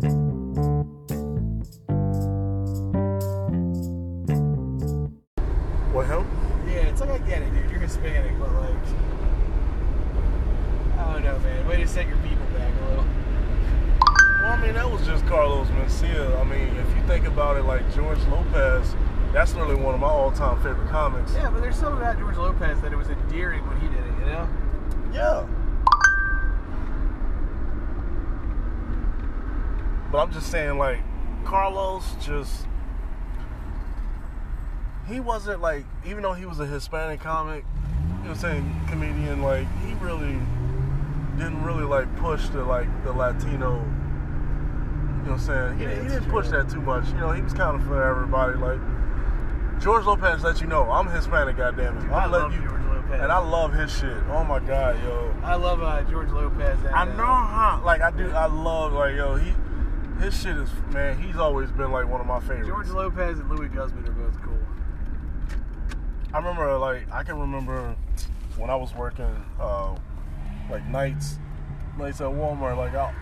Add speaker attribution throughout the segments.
Speaker 1: What, him?
Speaker 2: Yeah, it's like I get it, dude. You're Hispanic, but like, I don't know, man. Way to set your people back a little.
Speaker 1: Well, I mean, that was just Carlos Mencia. I mean, if you think about it, like George Lopez, that's literally one of my all-time favorite comics.
Speaker 2: Yeah, but there's something about George Lopez that it was endearing when he did it, you know?
Speaker 1: Yeah. But I'm just saying, like, Carlos just... He wasn't, like, even though he was a Hispanic comic, you know what I'm saying, comedian, like, he really didn't really, like, push the Latino, you know what I'm saying? He didn't push that too much. You know, he was kind of for everybody. Like, George Lopez let you know, I'm Hispanic, goddammit.
Speaker 2: I love George Lopez.
Speaker 1: And I love his shit. Oh, my God, yo.
Speaker 2: I love George Lopez. And,
Speaker 1: I know how, like, I love, like, yo, his shit is, man, he's always been, like, one of my favorites.
Speaker 2: George Lopez and Louis Guzman are both cool.
Speaker 1: I remember, like, I can remember when I was working, like, nights at Walmart, like, I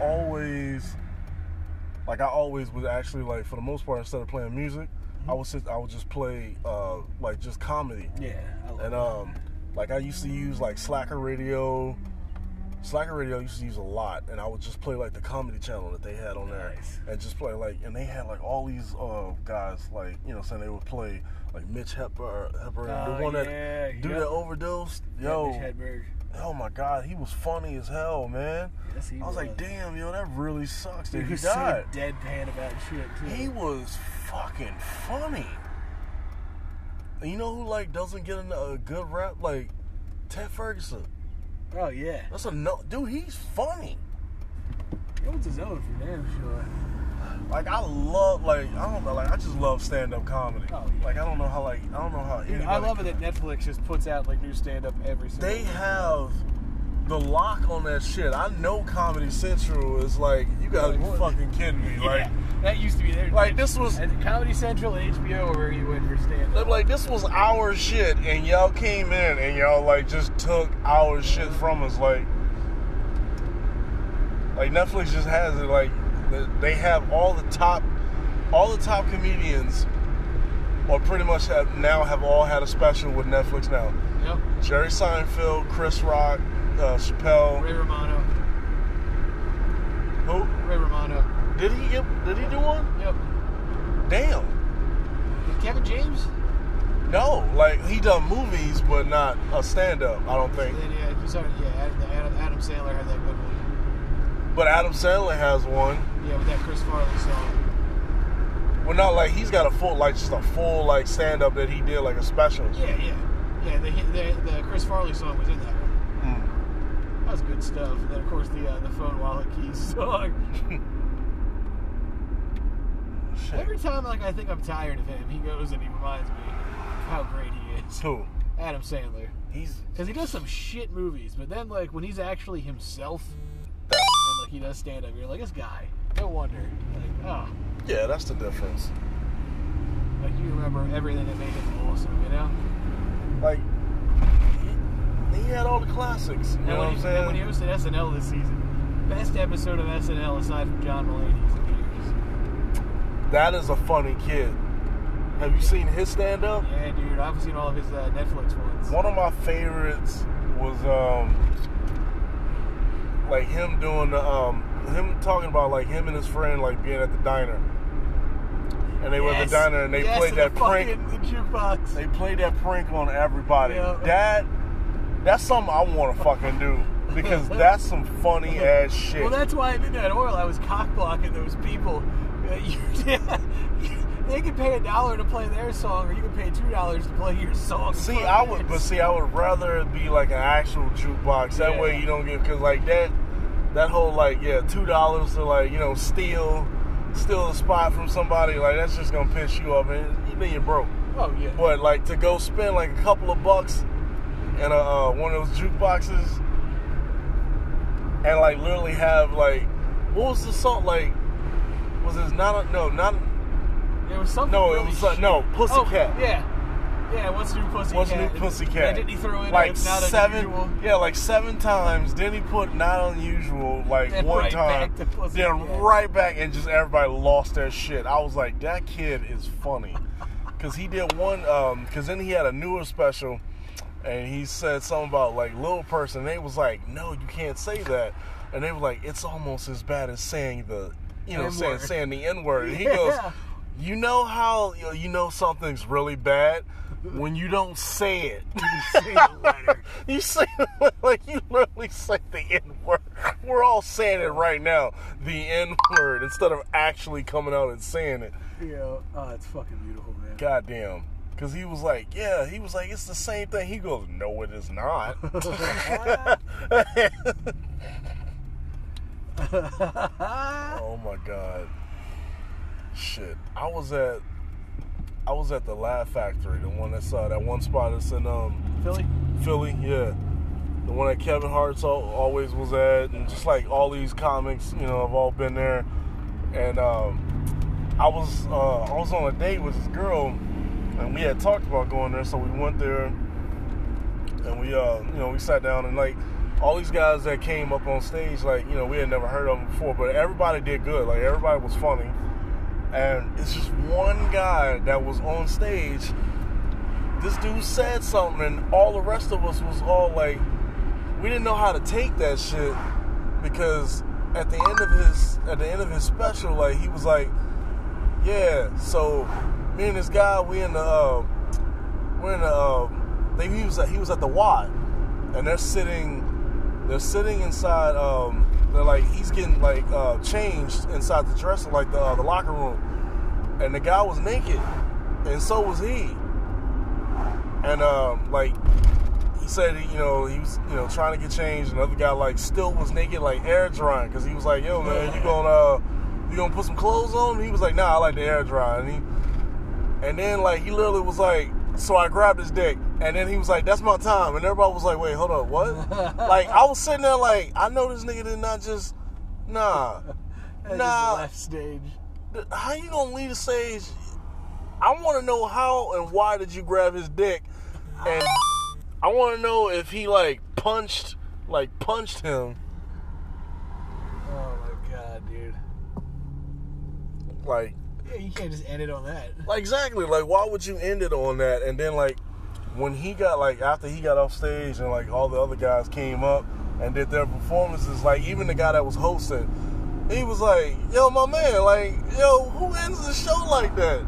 Speaker 1: always would actually, like, for the most part, instead of playing music, I would just play, like, just comedy.
Speaker 2: Yeah, I love
Speaker 1: And, like, I used to use, like, Slacker Radio. Slacker Radio I used to use a lot, and I would just play, like, the comedy channel that they had on there. And just play, like, and they had, like, all these guys, like, you know, saying they would play, like, Mitch Hepburn, the one that do that overdose. Yo,
Speaker 2: Mitch Hedberg.
Speaker 1: Oh, my God, he was funny as hell, man.
Speaker 2: Yes, he
Speaker 1: I was like, damn, yo, that really sucks that
Speaker 2: he
Speaker 1: he
Speaker 2: was
Speaker 1: died.
Speaker 2: so deadpan about shit, too.
Speaker 1: He was fucking funny. And you know who, like, doesn't get a good rap? Like, Ted Ferguson.
Speaker 2: Oh, yeah.
Speaker 1: That's dude, he's funny.
Speaker 2: He holds his own for damn sure.
Speaker 1: Like, I love, like, I don't know, like, I just love stand-up comedy.
Speaker 2: Oh, yeah.
Speaker 1: Like, I don't know how
Speaker 2: Dude, I love it that Netflix just puts out, like, new stand-up every single
Speaker 1: They
Speaker 2: week.
Speaker 1: have the lock on that shit. I know Comedy Central is like, you gotta be fucking kidding me.
Speaker 2: Yeah,
Speaker 1: Like,
Speaker 2: that used to be there.
Speaker 1: like, this was...
Speaker 2: And Comedy Central and HBO where you went for stand-up.
Speaker 1: Like, this was our shit, and y'all came in, and y'all, like, just took our shit from us. Like, Netflix just has it, like, they have all the top comedians, or pretty much have all had a special with Netflix now.
Speaker 2: Yep.
Speaker 1: Jerry Seinfeld, Chris Rock, Chappelle.
Speaker 2: Ray Romano.
Speaker 1: Who?
Speaker 2: Ray Romano.
Speaker 1: Did he do one?
Speaker 2: Yep.
Speaker 1: Damn.
Speaker 2: Did Kevin James?
Speaker 1: No, like, he done movies, but not a stand-up, I don't think.
Speaker 2: Then, Adam Sandler had that good one.
Speaker 1: But Adam Sandler has one.
Speaker 2: Yeah, with that Chris Farley song.
Speaker 1: Well, not like he's got a full, like, just a full, like, stand-up that he did, like, a special.
Speaker 2: Yeah. The Chris Farley song was in that one. That was good stuff. And then, of course, the Phone Wallet Keys song.
Speaker 1: Shit.
Speaker 2: Every time, like, I think I'm tired of him, he goes and he reminds me of how great he is.
Speaker 1: Who?
Speaker 2: Adam Sandler. Because he does some shit movies, but then, like, when he's actually himself, and, like, he does stand-up, you're like, this guy, no wonder. Like, oh.
Speaker 1: Yeah, that's the difference.
Speaker 2: Like, you remember everything that made him awesome, you know?
Speaker 1: Like, he had all the classics. You know what I'm saying?
Speaker 2: And when he hosted SNL this season, best episode of SNL aside from John Mulaney's in years.
Speaker 1: That is a funny kid. Have you seen his stand-up?
Speaker 2: Yeah, dude. I've seen all of his Netflix ones.
Speaker 1: One of my favorites was, like, him doing him talking about, like, him and his friend, like, being at the diner. And they were at the diner, and they played that prank.
Speaker 2: The jukebox.
Speaker 1: They played that prank on everybody.
Speaker 2: Yeah.
Speaker 1: That's something I want to fucking do. Because that's some funny ass shit.
Speaker 2: Well, that's why at Midnight Oil I was cock-blocking those people. They could pay $1 to play their song, or you could pay $2 to play your song.
Speaker 1: I would rather it be like an actual jukebox. That way you don't get, because like that whole, like, $2 to, like, you know, steal a spot from somebody, like, that's just gonna piss you off, and then you're broke.
Speaker 2: Oh yeah.
Speaker 1: But like to go spend like a couple of bucks in one of those jukeboxes, and like literally have, like, what was the song, like, was it not? It was something.
Speaker 2: No,
Speaker 1: really
Speaker 2: it was
Speaker 1: Pussycat.
Speaker 2: Oh, yeah. Yeah, what's new Pussycat?
Speaker 1: What's new Pussycat?
Speaker 2: And didn't he throw in
Speaker 1: like
Speaker 2: it's not
Speaker 1: 7?
Speaker 2: unusual?
Speaker 1: Yeah, like 7 times. Then he put not unusual like
Speaker 2: And
Speaker 1: one
Speaker 2: right
Speaker 1: time.
Speaker 2: back to Pussycat.
Speaker 1: Then right back, and just everybody lost their shit. I was like, that kid is funny, because he did one. Because then he had a newer special, and he said something about like little person. And they was like, no, you can't say that. And they were like, it's almost as bad as saying the, saying the N-word. And he goes, you know how you know something's really bad when you don't say it.
Speaker 2: You say the letter.
Speaker 1: You say like you literally say the N-word. We're all saying it right now, the N-word, instead of actually coming out and saying it.
Speaker 2: Yeah, it's fucking beautiful, man.
Speaker 1: Goddamn. Because he was like, it's the same thing. He goes, no, it is not. Oh my God. Shit. I was at the Laugh Factory, the one that's that one spot that's in Philly, yeah. The one that Kevin Hart's always was at, and just like all these comics, have all been there. And I was on a date with this girl, and we had talked about going there, so we went there, and we sat down, and like all these guys that came up on stage, like, we had never heard of them before, but everybody did good. Like, everybody was funny. And it's just one guy that was on stage. This dude said something, and all the rest of us was all like, we didn't know how to take that shit, because at the end of his special, like, he was like, yeah, so me and this guy, he was at the Y, and they're sitting inside, they're like, he's getting like changed inside the dressing, like the locker room, and the guy was naked, and so was he, and like he said, he was trying to get changed, and the other guy like still was naked, like air drying, because he was like, yo man, you gonna put some clothes on? And he was like, nah, I like the air dry, and then like he literally was like, so I grabbed his dick, and then he was like, that's my time. And everybody was like, wait, hold up, what? Like, I was sitting there like, I know this nigga did not just, nah.
Speaker 2: Just left stage.
Speaker 1: How you gonna leave the stage? I want to know how and why did you grab his dick? And I want to know if he, punched him.
Speaker 2: Oh, my God, dude.
Speaker 1: Like...
Speaker 2: Yeah, you can't just end it on that.
Speaker 1: Like, exactly. Like, why would you end it on that? And then, when he got, after he got off stage and, all the other guys came up and did their performances, even the guy that was hosting, he was like, yo, my man, who ends the show like that?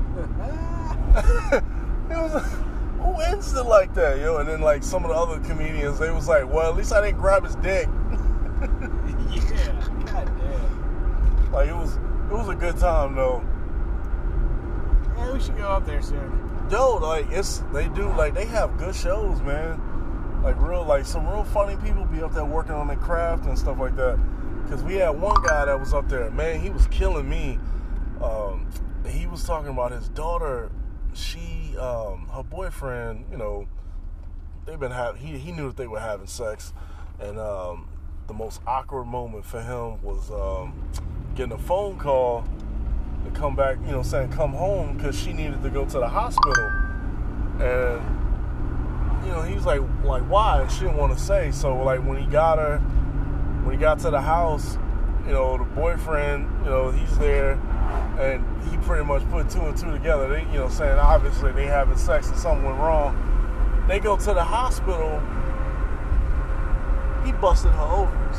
Speaker 1: He was like, who ends it like that, yo? And then, some of the other comedians, they was like, well, at least I didn't grab his dick.
Speaker 2: Yeah, goddamn.
Speaker 1: It was a good time, though.
Speaker 2: Yeah, we should go up there soon.
Speaker 1: Yo, they have good shows, man. Some real funny people be up there working on their craft and stuff like that. Because we had one guy that was up there, man, he was killing me. He was talking about his daughter. Her boyfriend, they've been he knew that they were having sex. And the most awkward moment for him was getting a phone call to come back, saying come home, because she needed to go to the hospital. And, he was like, why? And she didn't want to say. So, when he got to the house, the boyfriend, he's there, and he pretty much put 2 and 2 together. They, saying obviously they having sex and something went wrong. They go to the hospital. He busted her ovaries.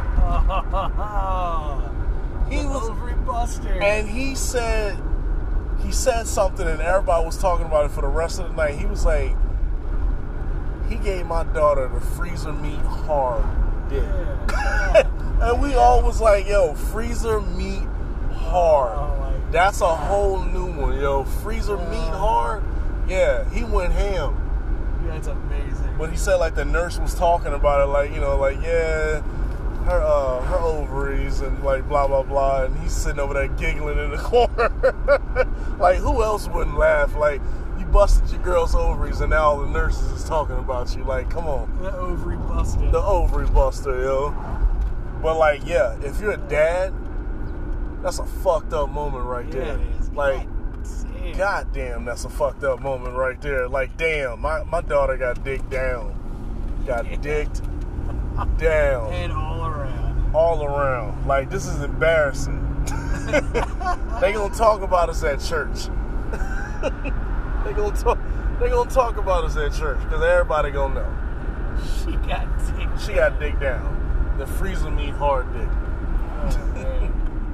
Speaker 1: He was
Speaker 2: ovary buster.
Speaker 1: And he said something, and everybody was talking about it for the rest of the night. He was like, he gave my daughter the freezer meat hard dick. Yeah. And we all was like, yo, freezer meat hard. Oh, that's a whole new one, yo. Freezer meat hard? Yeah, he went ham.
Speaker 2: Yeah, that's amazing.
Speaker 1: But he said, the nurse was talking about it, yeah, her ovaries and blah blah blah, and he's sitting over there giggling in the corner. Who else wouldn't laugh? You busted your girl's ovaries, and now all the nurses is talking about you. Come on,
Speaker 2: the ovary buster.
Speaker 1: The ovary buster, yo. But yeah, if you're a dad, that's a fucked up moment right there.
Speaker 2: It is. Damn.
Speaker 1: God damn, that's a fucked up moment right there. Like, damn, my daughter got dicked down. Got dicked down.
Speaker 2: And all around.
Speaker 1: All around. Like, this is embarrassing. They gonna talk about us at church. They gonna talk about us at church because everybody gonna know.
Speaker 2: She got
Speaker 1: dick down. The freezer meat hard dick.
Speaker 2: Oh, man.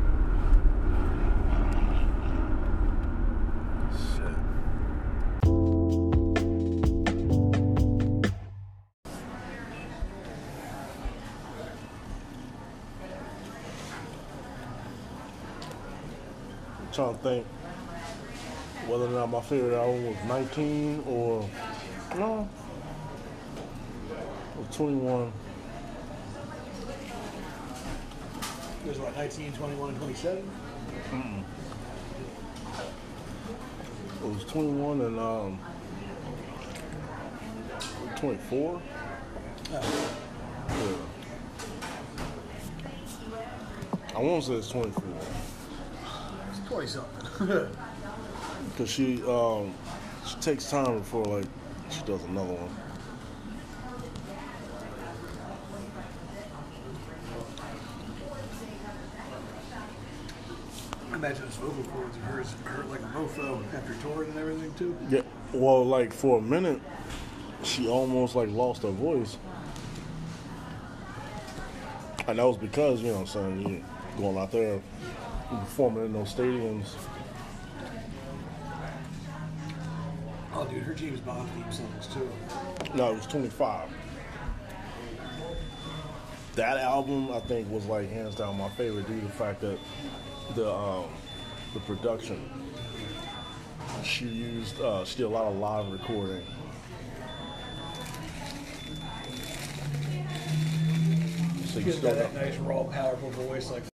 Speaker 1: Shit. I'm trying to think whether or not my favorite album was 19 or no. Or 21.
Speaker 2: There's what, 19, 21, and 27?
Speaker 1: It was 21 and 24.
Speaker 2: Oh.
Speaker 1: Yeah. I won't say it's 24
Speaker 2: It's 20 something.
Speaker 1: because she takes time before like she does another one.
Speaker 2: I imagine his vocal cords of hers hurt like a mofo after touring and everything too.
Speaker 1: Yeah. Well, like for a minute, she almost like lost her voice, and that was because you know what I'm saying, you going out there, you performing in those stadiums.
Speaker 2: Oh, dude, her James Bond theme songs too.
Speaker 1: No, it was 25. That album, I think, was like hands down my favorite due to the fact that the production. She did a lot of live recording. So you
Speaker 2: She's
Speaker 1: still
Speaker 2: got that
Speaker 1: got
Speaker 2: nice, raw, powerful voice like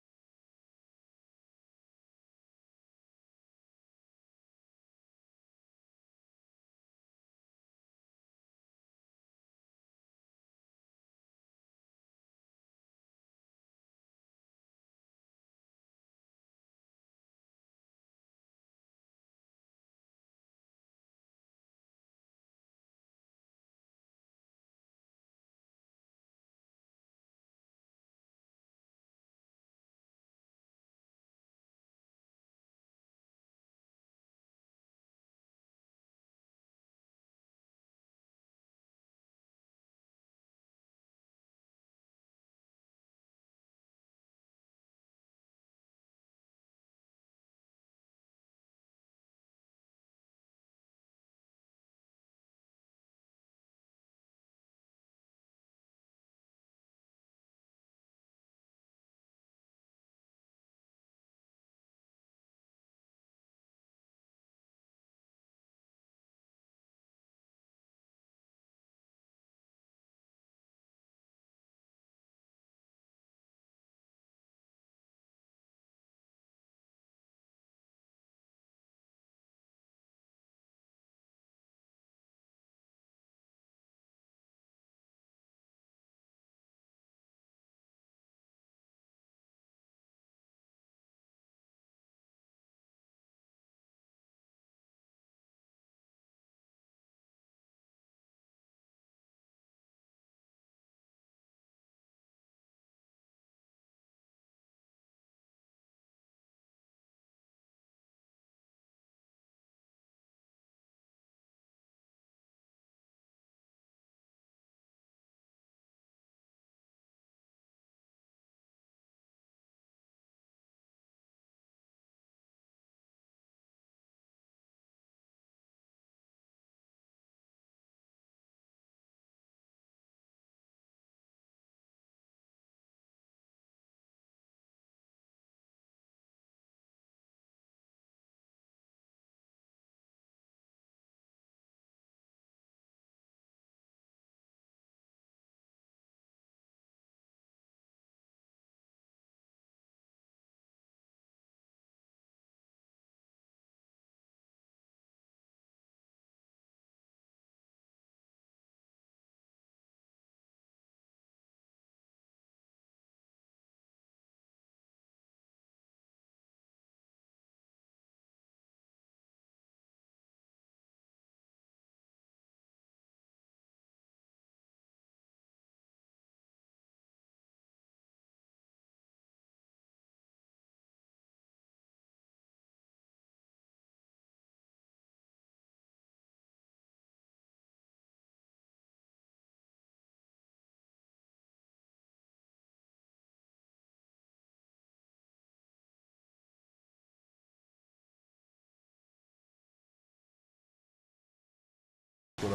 Speaker 1: But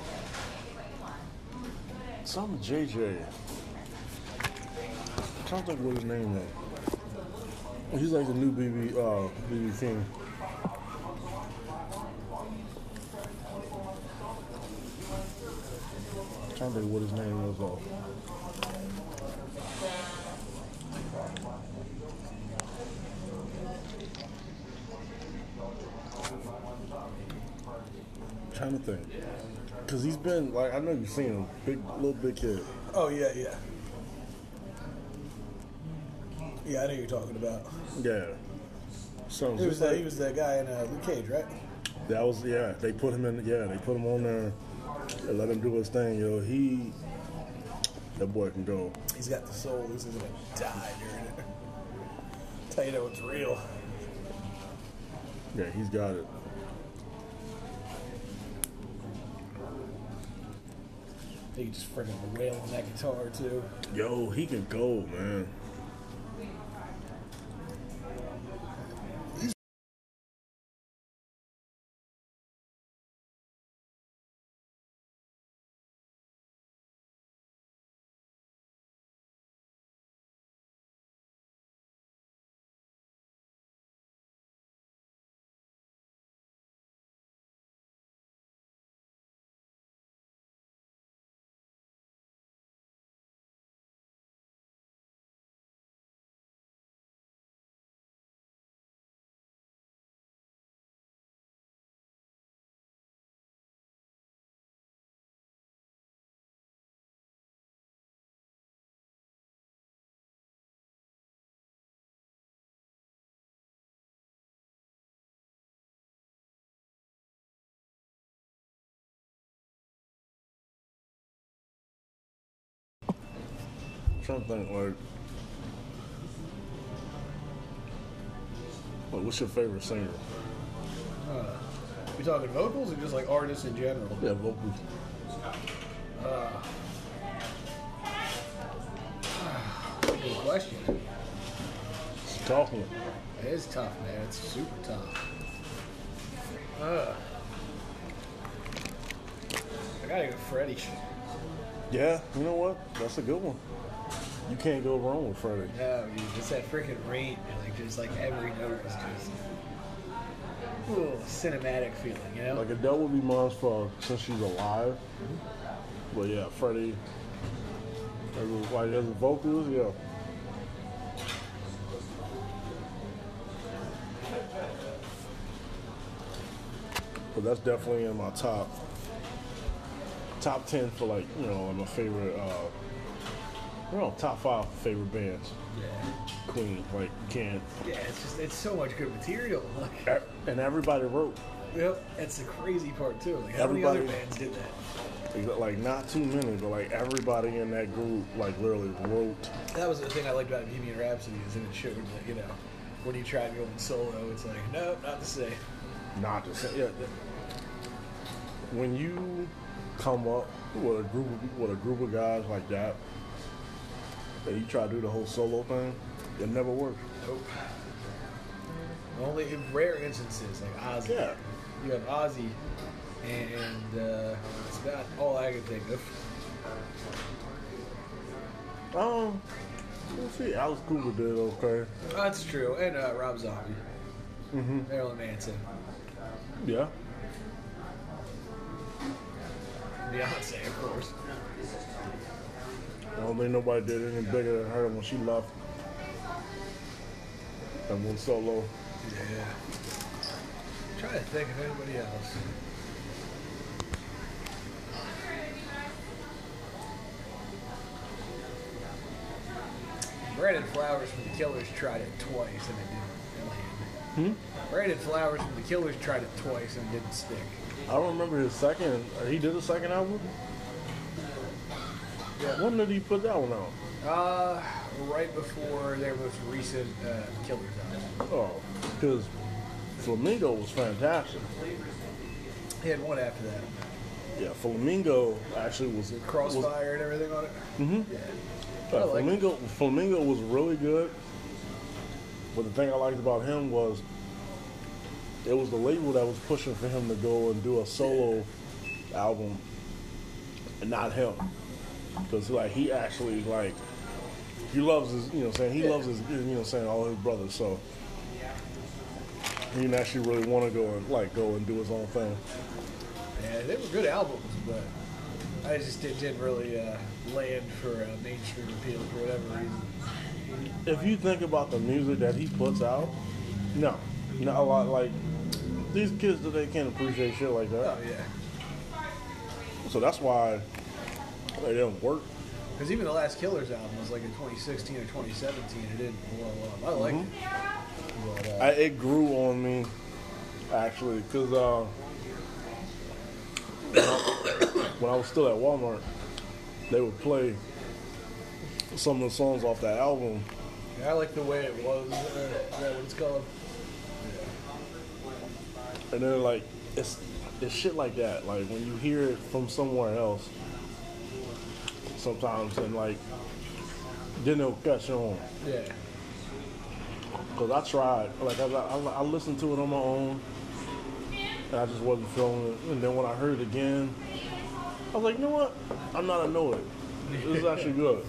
Speaker 1: some JJ. I'm trying to think what his name is. He's like the new BB King. I'm trying to think what his name is though. Trying to think, cause he's been like, I know you've seen him, big kid.
Speaker 2: Oh yeah. Yeah, I know you're talking about.
Speaker 1: Yeah. So
Speaker 2: He was that guy in Luke Cage, right?
Speaker 1: That was They put him in. Yeah, they put him on there and let him do his thing. Yo, that boy can go.
Speaker 2: He's got the soul. This is gonna die during it. Tell you that it's real.
Speaker 1: Yeah, he's got it.
Speaker 2: He can just friggin' wail on that guitar too.
Speaker 1: Yo, he can go, man. I'm trying to think, like, what's your favorite singer?
Speaker 2: We talking vocals or just like artists in general?
Speaker 1: Yeah, vocals.
Speaker 2: Good question.
Speaker 1: It's a tough one.
Speaker 2: It is tough, man. It's super tough. I gotta go Freddie.
Speaker 1: Yeah, you know what? That's a good one. You can't go wrong with Freddie.
Speaker 2: No, dude, it's that freaking range. Like, just like every note is just cinematic feeling, you know?
Speaker 1: Like Adele would be mine for since she's alive. But yeah, Freddie, as a vocalist, yeah. But that's definitely in my top 10 for, like, you know, my favorite, top 5 favorite bands.
Speaker 2: Yeah.
Speaker 1: Queen, like, can't.
Speaker 2: Yeah, it's so much good material. Like,
Speaker 1: and everybody wrote.
Speaker 2: Yep, that's the crazy part too. Like, how many other bands did that?
Speaker 1: Like, not too many, but like everybody in that group, like, literally wrote.
Speaker 2: That was the thing I liked about Bohemian Rhapsody, is that it showed that, you know, when you try to go in solo, it's like, no, not the same.
Speaker 1: Not the same. Yeah. When you come up with a group of guys like that, and you try to do the whole solo thing, it never works.
Speaker 2: Nope. Only in rare instances, like Ozzy.
Speaker 1: Yeah.
Speaker 2: You have Ozzy, and that's about all I can think of.
Speaker 1: Let's see. Alice Cooper did okay.
Speaker 2: That's true, and Rob Zombie.
Speaker 1: Mm-hmm.
Speaker 2: Marilyn Manson.
Speaker 1: Yeah.
Speaker 2: Beyonce, of course.
Speaker 1: I don't think nobody did anything bigger than her when she left and went solo.
Speaker 2: Yeah. I'm trying to think of anybody else. Brandon Flowers from the Killers tried it twice and it didn't land. Brandon Flowers from the Killers tried it twice and it didn't stick.
Speaker 1: I don't remember his second. He did a second album?
Speaker 2: Yeah.
Speaker 1: When did he put that one out?
Speaker 2: Right before their most recent Killers album.
Speaker 1: Oh, because Flamingo was fantastic.
Speaker 2: He had one after that.
Speaker 1: Yeah, Flamingo actually was
Speaker 2: Crossfire and everything on it.
Speaker 1: Mm-hmm.
Speaker 2: Yeah.
Speaker 1: Flamingo was really good. But the thing I liked about him was it was the label that was pushing for him to go and do a solo album and not him. Because like he actually like he loves his, you know what I'm saying, he loves his, you know what I'm saying, all his brothers, so he didn't actually really want to go and do his own thing.
Speaker 2: Yeah, they were good albums, but I just didn't really land for mainstream appeal for whatever reason.
Speaker 1: If you think about the music that he puts out, no, not a lot. Like these kids today can't appreciate shit like that.
Speaker 2: Oh yeah.
Speaker 1: So that's why they didn't work.
Speaker 2: Because even the last Killers album was like in 2016 or 2017. It didn't blow up. I liked it. But,
Speaker 1: It grew on me, actually, because when I was still at Walmart, they would play some of the songs off that album.
Speaker 2: yeah, I like the way it was. Is that what it's called?
Speaker 1: And then like it's shit like that. Like when you hear it from somewhere else, sometimes and like then it'll catch on.
Speaker 2: Yeah.
Speaker 1: Cause I tried, like I listened to it on my own, and I just wasn't feeling it. And then when I heard it again, I was like, you know what? I'm not annoyed. This is actually good.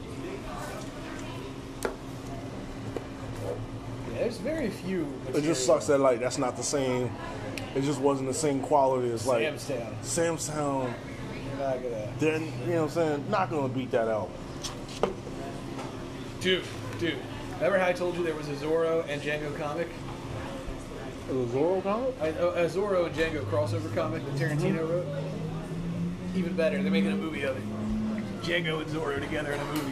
Speaker 2: Yeah, there's very few.
Speaker 1: It just sucks that like that's not the same. It just wasn't the same quality as like Sam's Town.
Speaker 2: You're not gonna.
Speaker 1: Then you know what I'm saying? Not gonna beat that out.
Speaker 2: Dude. Remember how I told you there was a Zorro and Django comic?
Speaker 1: It was Zorro comic?
Speaker 2: A Zorro and Django crossover comic that Tarantino wrote. Even better, they're making a movie of it. Django and Zorro together in a movie.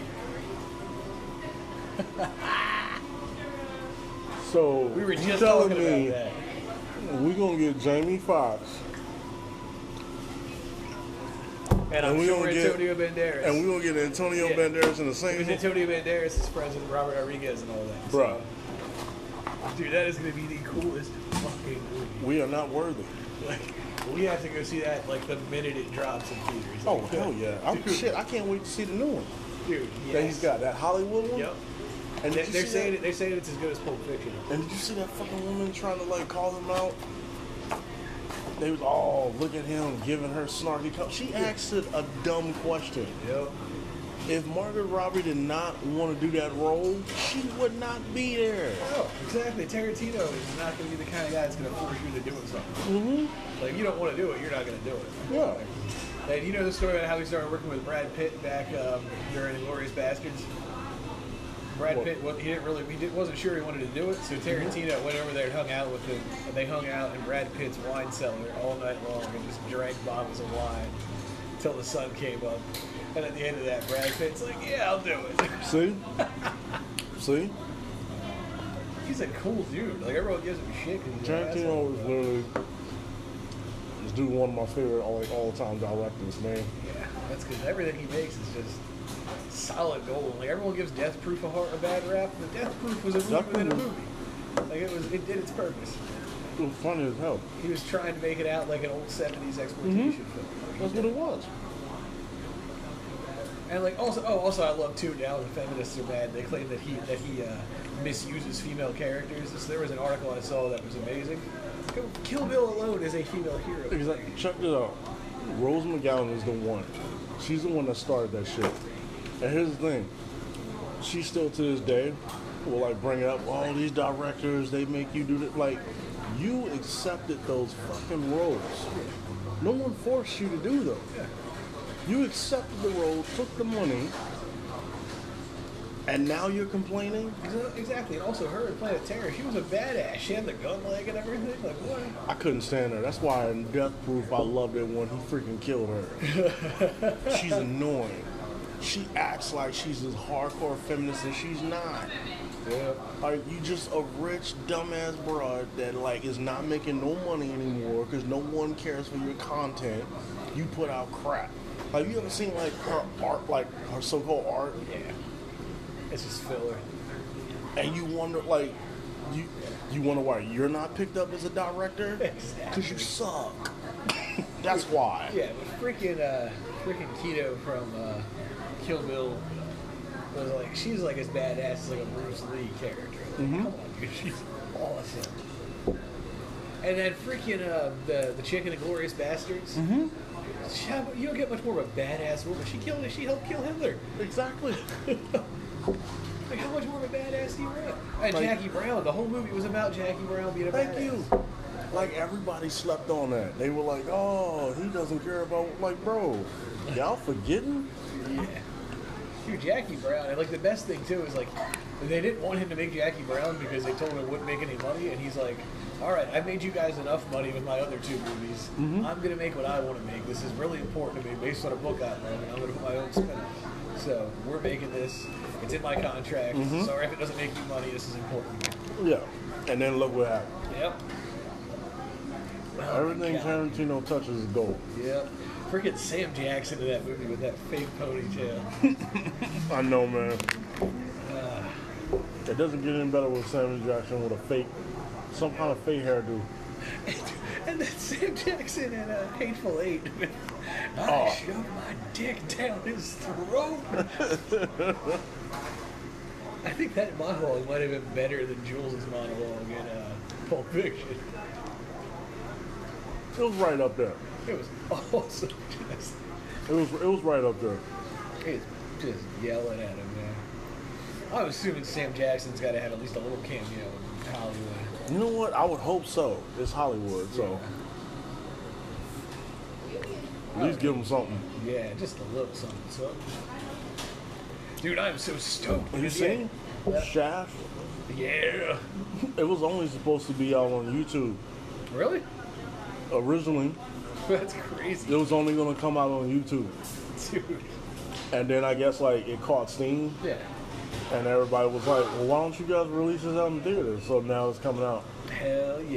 Speaker 1: So
Speaker 2: We were
Speaker 1: you
Speaker 2: just
Speaker 1: telling
Speaker 2: talking
Speaker 1: me
Speaker 2: about that.
Speaker 1: we're gonna get Jamie Foxx
Speaker 2: And I'm
Speaker 1: we
Speaker 2: sure
Speaker 1: gonna get-
Speaker 2: Antonio Banderas.
Speaker 1: and we're gonna get Antonio
Speaker 2: Yeah.
Speaker 1: Banderas in the same
Speaker 2: Because Antonio Banderas is friends with Robert Rodriguez and all that.
Speaker 1: Bruh.
Speaker 2: Dude, that is going to be the coolest fucking movie.
Speaker 1: We are not worthy.
Speaker 2: Like, we have to go see that like the minute it drops in theaters.
Speaker 1: Oh
Speaker 2: Like,
Speaker 1: hell yeah! I can't wait to see the new one
Speaker 2: dude.
Speaker 1: that
Speaker 2: Yes.
Speaker 1: he's got. That Hollywood one.
Speaker 2: Yep.
Speaker 1: And
Speaker 2: They're
Speaker 1: did you see
Speaker 2: saying
Speaker 1: that?
Speaker 2: they're saying it's as good as Pulp Fiction.
Speaker 1: And did you see that fucking woman trying to like call him out? They was all look at him giving her snarky. She asked it a dumb question.
Speaker 2: Yep.
Speaker 1: If Margaret Robbie did not want to do that role, she would not be there.
Speaker 2: Oh, exactly. Tarantino is not going to be the kind of guy that's going to force you to do something.
Speaker 1: Mm-hmm.
Speaker 2: Like, if you don't want to do it, you're not going to do it.
Speaker 1: Yeah.
Speaker 2: And you know the story about how he started working with Brad Pitt back during Inglourious Bastards? Brad Pitt, wasn't sure he wanted to do it, so Tarantino went over there and hung out with him. And they hung out in Brad Pitt's wine cellar all night long and just drank bottles of wine until the sun came up. And at the end of that, Brad Pitt's like, yeah, I'll do it.
Speaker 1: See? See?
Speaker 2: He's a cool dude. Like, everyone gives him shit. 'Cause he's an
Speaker 1: Tarantino
Speaker 2: asshole.
Speaker 1: is literally this dude one of my favorite all time directors, man.
Speaker 2: Yeah, that's because everything he makes is just solid gold. Like, everyone gives Death Proof a bad rap, but Death Proof was a movie
Speaker 1: Death
Speaker 2: within a
Speaker 1: Proof.
Speaker 2: movie. Like, it did its purpose.
Speaker 1: It was funny as hell.
Speaker 2: He was trying to make it out like an old 70s exploitation film.
Speaker 1: That's what it was.
Speaker 2: And like also I love too now the feminists are mad. They claim that he misuses female characters. So there was an article I saw that was amazing. Kill Bill alone is a female hero.
Speaker 1: Exactly. Check it out. Rose McGowan is the one. She's the one that started that shit. And here's the thing. She still to this day will like bring up all these directors. They make you do that. Like you accepted those fucking roles. No one forced you to do them.
Speaker 2: Yeah.
Speaker 1: You accepted the role, took the money, and now you're complaining?
Speaker 2: Exactly. And also her in Planet Terror, she was a badass. She had the gun leg and everything. Like what?
Speaker 1: I couldn't stand her. That's why in Death Proof I loved it when he freaking killed her. She's annoying. She acts like she's this hardcore feminist and she's not.
Speaker 2: Yeah.
Speaker 1: Like you just a rich dumbass broad that like is not making no money anymore because no one cares for your content. You put out crap. Like you ever seen like her art, like her so-called art?
Speaker 2: Yeah. It's just filler.
Speaker 1: And you wonder like you wonder why you're not picked up as a director?
Speaker 2: Exactly.
Speaker 1: Because you suck. That's why.
Speaker 2: Yeah, but freaking Keto from Kill Bill was like, she's like as badass as like a Bruce Lee character. Like, come on, dude, she's awesome. And then freaking the chick in Inglourious Bastards.
Speaker 1: Mm-hmm.
Speaker 2: You don't get much more of a badass woman. She helped kill Hitler.
Speaker 1: Exactly.
Speaker 2: Like, how much more of a badass do you want? And
Speaker 1: Like-
Speaker 2: Jackie Brown. The whole movie was about Jackie Brown being a
Speaker 1: Thank
Speaker 2: badass.
Speaker 1: you. Like, everybody slept on that. They were like, oh, he doesn't care about, like, bro, y'all forgetting?
Speaker 2: Yeah. Dude, Jackie Brown, and like the best thing too is like they didn't want him to make Jackie Brown because they told him it wouldn't make any money, and he's like, all right, I've made you guys enough money with my other two movies.
Speaker 1: Mhm.
Speaker 2: I'm gonna make what I want to make. This is really important to me, based on a book I wrote, and I'm gonna put my own spin on it. So we're making this. It's in my contract.
Speaker 1: Mhm.
Speaker 2: Sorry if it doesn't make you money. This is important to me.
Speaker 1: Yeah. And then look what happened.
Speaker 2: Yep. Oh,
Speaker 1: Everything
Speaker 2: God.
Speaker 1: Tarantino touches is gold.
Speaker 2: Yep. Freaking Sam Jackson in that movie with that fake ponytail.
Speaker 1: I know, man.
Speaker 2: Uh,
Speaker 1: It doesn't get any better with Samuel Jackson with some kind of fake hairdo.
Speaker 2: and then Sam Jackson in Hateful Eight. I
Speaker 1: Oh.
Speaker 2: shoved my dick down his throat. I think that monologue might have been better than Jules' monologue in Pulp Fiction.
Speaker 1: It was right up there.
Speaker 2: It was awesome.
Speaker 1: It was right up there.
Speaker 2: Just yelling at him, man. I'm assuming Sam Jackson's got to have at least a little cameo in Hollywood.
Speaker 1: You know what? I would hope so. It's Hollywood, so at least give him something.
Speaker 2: Yeah, just a little something. So, dude, I'm so stoked.
Speaker 1: Have you seen Shaft?
Speaker 2: Yeah.
Speaker 1: It was only supposed to be out on YouTube.
Speaker 2: Really?
Speaker 1: Originally,
Speaker 2: That's crazy.
Speaker 1: it was only going to come out on YouTube.
Speaker 2: Dude.
Speaker 1: And then I guess like it caught steam,
Speaker 2: Yeah.
Speaker 1: and everybody was like, well, why don't you guys release this out in theaters? So now it's coming out.
Speaker 2: Hell yeah.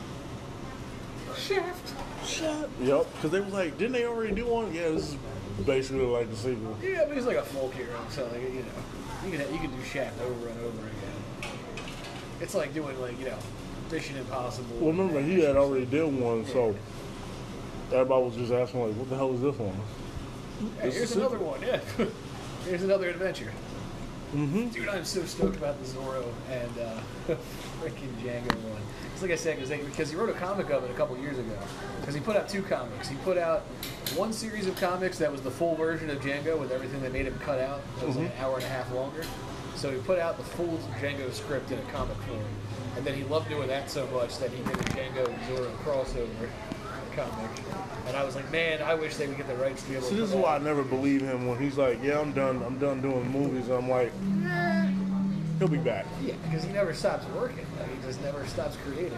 Speaker 2: Shaft.
Speaker 1: Yep, because they was like, didn't they already do one? Yeah, this is basically like the sequel.
Speaker 2: Yeah, but he's like a folk hero, so like, you know, you can do Shaft over and over again. It's like doing like, you know, Mission Impossible.
Speaker 1: Well, remember, he had already did one, so everybody was just asking, like, what the hell is this one?
Speaker 2: Hey,
Speaker 1: This
Speaker 2: here's
Speaker 1: is
Speaker 2: another
Speaker 1: it.
Speaker 2: one, yeah. Here's another adventure.
Speaker 1: Mm-hmm.
Speaker 2: Dude, I'm so stoked about the Zorro and freaking Django one. It's like I said, because he wrote a comic of it a couple years ago. Because he put out two comics. He put out one series of comics that was the full version of Django with everything they made him cut out. It was like an hour and a half longer. So he put out the full Django script in a comic form. And then he loved doing that so much that he did a Django and Zorro crossover comic. And I was like, man, I wish they would get the rights to be able
Speaker 1: See,
Speaker 2: to
Speaker 1: this is
Speaker 2: put
Speaker 1: why I
Speaker 2: that.
Speaker 1: never believe him when he's like, yeah, I'm done doing movies. I'm like, he'll be back.
Speaker 2: Yeah, because he never stops working. Like, he just never stops creating.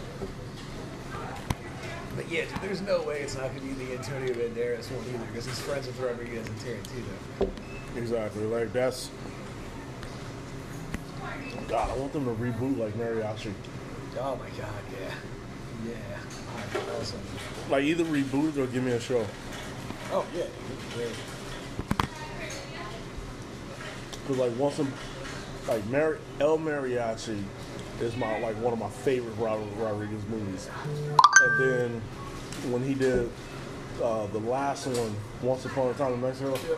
Speaker 2: But yeah, dude, there's no way it's not going to be the Antonio Banderas one either, because he's friends with Rodriguez and Tarantino.
Speaker 1: Exactly. Like, that's... God, I want them to reboot like Mariachi.
Speaker 2: Oh my god, yeah. Yeah. Alright, awesome.
Speaker 1: Like, either reboot it or give me a show.
Speaker 2: Oh, yeah, dude, great.
Speaker 1: Because, like, once I'm... Like, El Mariachi is like one of my favorite Rodriguez movies. And then when he did the last one, Once Upon a Time in Mexico,
Speaker 2: Yep.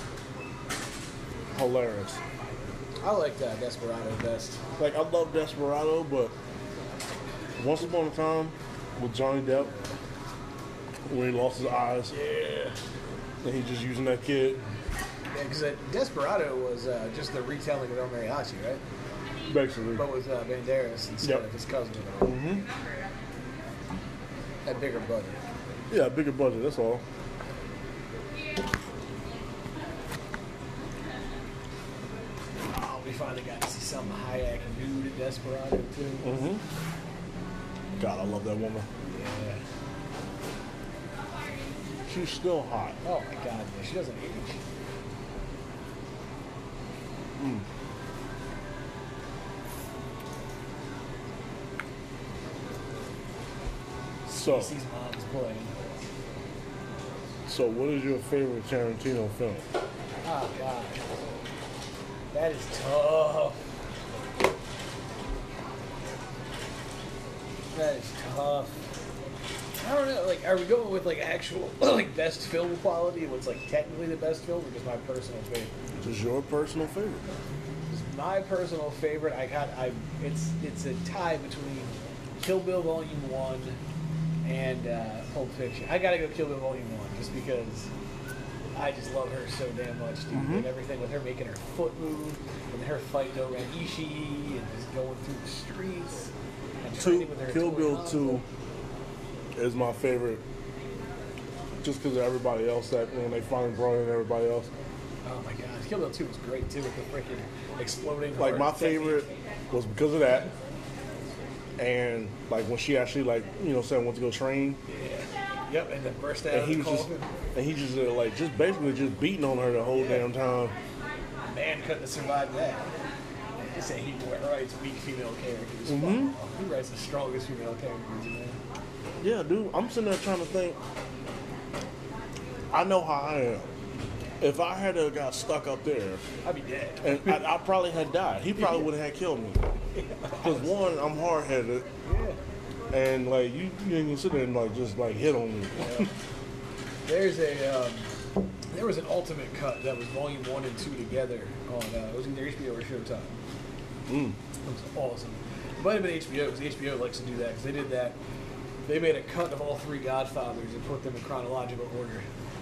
Speaker 1: hilarious.
Speaker 2: I like Desperado best.
Speaker 1: Like, I love Desperado, but Once Upon a Time with Johnny Depp, when he lost his eyes,
Speaker 2: Yeah.
Speaker 1: and he just using that kid,
Speaker 2: Yeah, because Desperado was just the retelling of El Mariachi, right?
Speaker 1: basically.
Speaker 2: But with Banderas instead
Speaker 1: Yep.
Speaker 2: of his cousin.
Speaker 1: Mm-hmm.
Speaker 2: That bigger budget.
Speaker 1: Yeah, bigger budget, that's all.
Speaker 2: Oh, we finally got to see some Hayek nude in Desperado, too.
Speaker 1: Mm-hmm. God, I love that woman.
Speaker 2: Yeah.
Speaker 1: She's still hot.
Speaker 2: Oh my god, yeah, she doesn't age.
Speaker 1: So,
Speaker 2: Casey's mom's playing.
Speaker 1: so what is your favorite Tarantino film?
Speaker 2: Oh god. That is tough. That is tough. I don't know, like, are we going with, like, actual, like, best film quality, what's, like, technically the best film, or just my personal favorite?
Speaker 1: What is your personal favorite?
Speaker 2: My personal favorite, it's a tie between Kill Bill Volume 1 and Pulp Fiction. I gotta go Kill Bill Volume 1 just because I just love her so damn much, dude.
Speaker 1: Mm-hmm.
Speaker 2: And everything with her making her foot move and her fighting over Ishii and just going through the streets and training with her
Speaker 1: Kill
Speaker 2: toy
Speaker 1: Bill
Speaker 2: console.
Speaker 1: 2 is my favorite just because of everybody else that when they finally brought in everybody else.
Speaker 2: Oh my god, Kill Bill 2 was great too with the freaking exploding
Speaker 1: Like
Speaker 2: heart
Speaker 1: my
Speaker 2: technique.
Speaker 1: favorite was because of that. And like when she actually like, you know, said went to go train.
Speaker 2: Yeah. Yep, and then burst out
Speaker 1: And
Speaker 2: of
Speaker 1: he
Speaker 2: the
Speaker 1: was just,
Speaker 2: coffin.
Speaker 1: and he just like just basically just beating on her the whole damn time.
Speaker 2: Man couldn't have survived that. They say he writes weak female characters.
Speaker 1: Mhm.
Speaker 2: Fuck off. He writes the strongest female characters, man.
Speaker 1: Yeah, dude, I'm sitting there trying to think. I know how I am. If I had got stuck up there,
Speaker 2: I'd be dead.
Speaker 1: and I probably had died, he probably would have had killed me. Because one, I'm hard headed,
Speaker 2: Yeah.
Speaker 1: and like you ain't gonna sit there and like just like hit on me.
Speaker 2: There's a there was an ultimate cut that was volume 1 and 2 together on it was either HBO or Showtime.
Speaker 1: Mm.
Speaker 2: It was awesome. It might have been HBO because HBO likes to do that because they did that. They made a cut of all 3 Godfathers and put them in chronological order.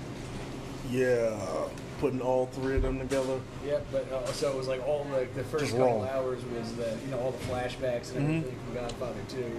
Speaker 1: Yeah, putting all 3 of them together.
Speaker 2: Yep, but so it was like all the first
Speaker 1: Just
Speaker 2: couple
Speaker 1: wrong.
Speaker 2: hours was the all the flashbacks and everything from Godfather 2. It